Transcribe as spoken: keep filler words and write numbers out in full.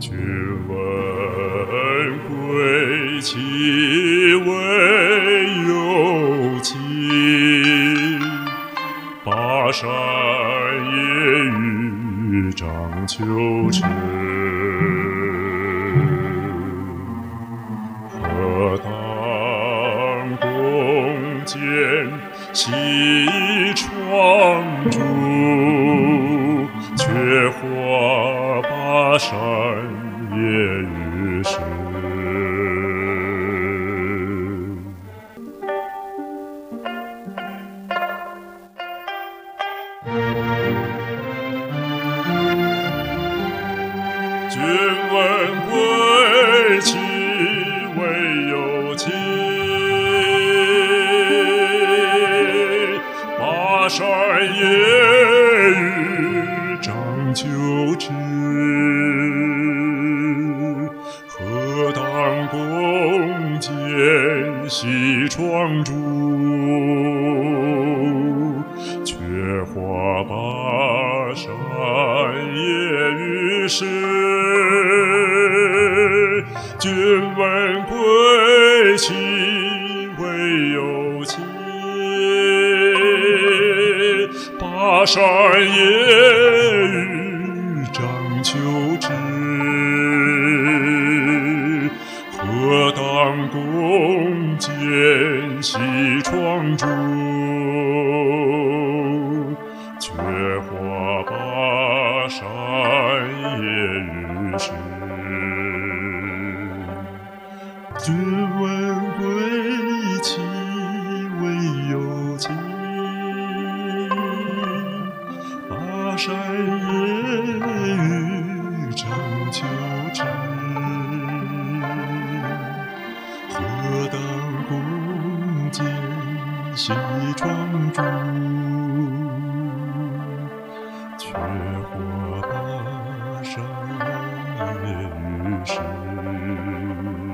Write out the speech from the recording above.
君问归期为有期，巴山夜雨涨秋池。何当共剪西窗烛，却话巴山夜雨时。君问归期为有期，巴山夜雨涨秋池。何当共剪西窗烛，却话巴山夜雨时。君问归期为有期，巴山夜雨涨秋池。何当共剪西窗烛，却话巴山夜雨时。君问归期为有期，巴山夜雨涨秋池。何当共剪西窗烛，却话巴山夜雨时。